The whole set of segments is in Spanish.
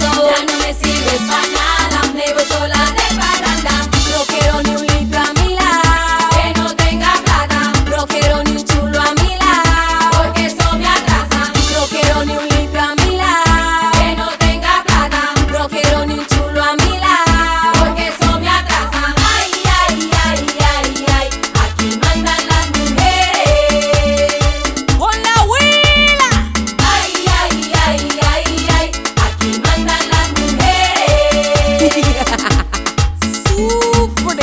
Ya no me sirves pa' nada, me voy sola de parranda. No quiero ni un litro a mi lado que no tenga plata. No quiero ni un chulo a mi lado porque eso me atrasa. No quiero ni un litro a mi lado que no tenga plata. No quiero ni un chulo a mi lado porque eso me atrasa. Ay, ay, ay, ay, ay, aquí mandan las mujeres con la huila. Ay, ay, ay, ay, ay, aquí mandan las mujeres. Sufre.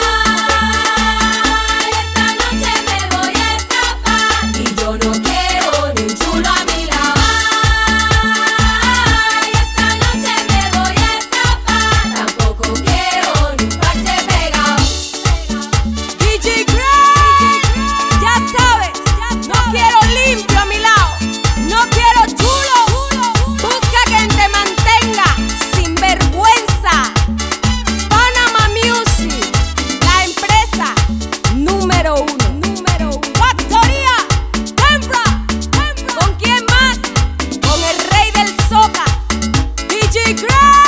Ay, esta noche me voy a escapar y yo no quiero ni un chulo a mi lado. Ay, esta noche me voy a escapar, tampoco quiero ni un parche pegado. DJ Craig, ya sabes, no quiero limpio a mi lado, no quiero chulo, busca quien te mantenga sin vergüenza. Panama Music, la empresa número uno. Factoría, Tempra, ¿con quién más? Con el rey del soca, DJ Craig.